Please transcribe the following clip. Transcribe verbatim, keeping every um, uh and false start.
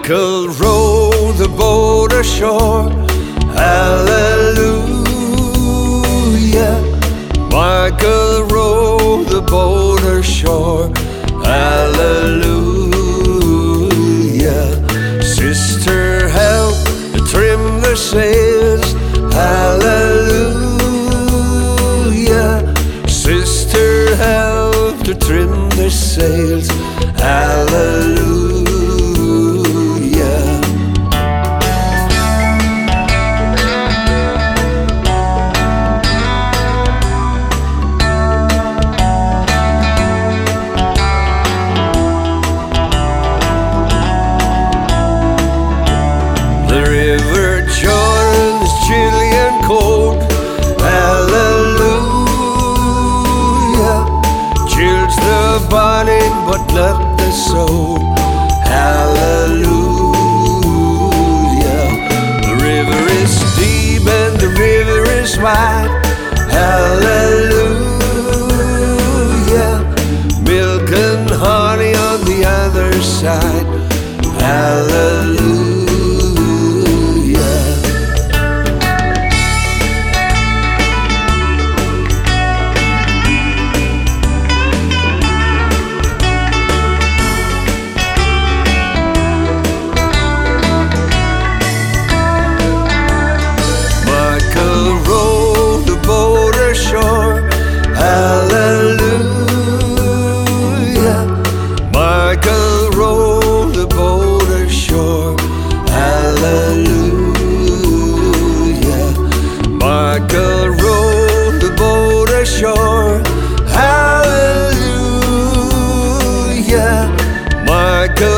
Michael rowed the boat ashore. Hallelujah. Michael rowed the boat ashore. Hallelujah. Sister, help trim the sails. Hallelujah. Sister, help to trim the sails. Hallelujah. The river Jordan's chilly and cold. Hallelujah. Chills the body but not the soul. Hallelujah. The river is deep and the river is wide. Hallelujah. Milk and honey on the other side. Hallelujah. Hallelujah. Michael rowed the boat ashore. Hallelujah. Michael rowed the boat ashore. Hallelujah. Michael